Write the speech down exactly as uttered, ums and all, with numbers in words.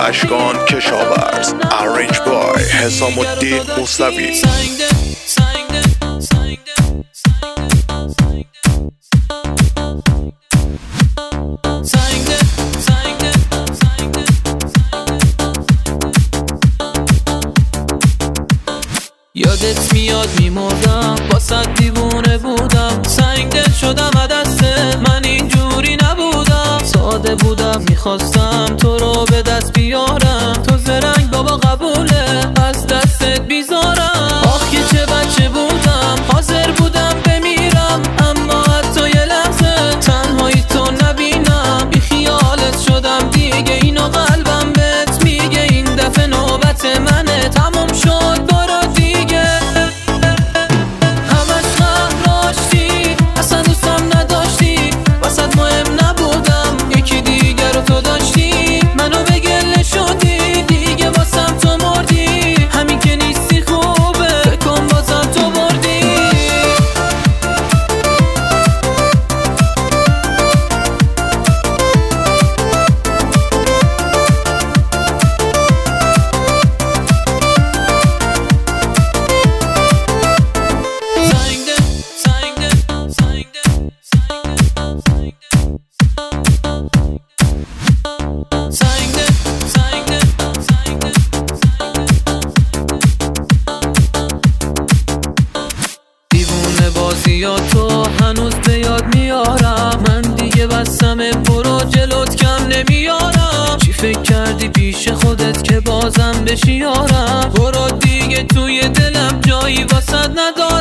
اشکان کشاورز ارنج بای حسام الدین موسوی. یادت میاد میمردم با صد دیوونه بودم، سنگ دل شدم از دست من اینجوری نبودم، ساده بودم میخواستم تو رو به دست بیارم، تو زرنگ بابا قبوله از دستت بیزارم. آخ که چه بچه بودم حاضر بودم بمیرم، اما حتی یه لحظه تنهایی تو نبینم، بی خیالت شدم دیگه اینو قلبم بهت میگه، این دفعه نوبت منه تموم شد برو دیگه. همش خراشتی اصلا دوستم نداشتی، واسد مهم نبودم یکی دیگه رو تو داشتی، منو به گله شدی دیگه واسم تو مردی، همین که نیستی خوبه بکن بازم تو بردی. یا تو هنوز به یاد میارم، من دیگه بستم برو جلوت کم نمیارم، چی فکر کردی پیش خودت که بازم بشی یارم، برو دیگه توی دلم جایی واسد ندارم.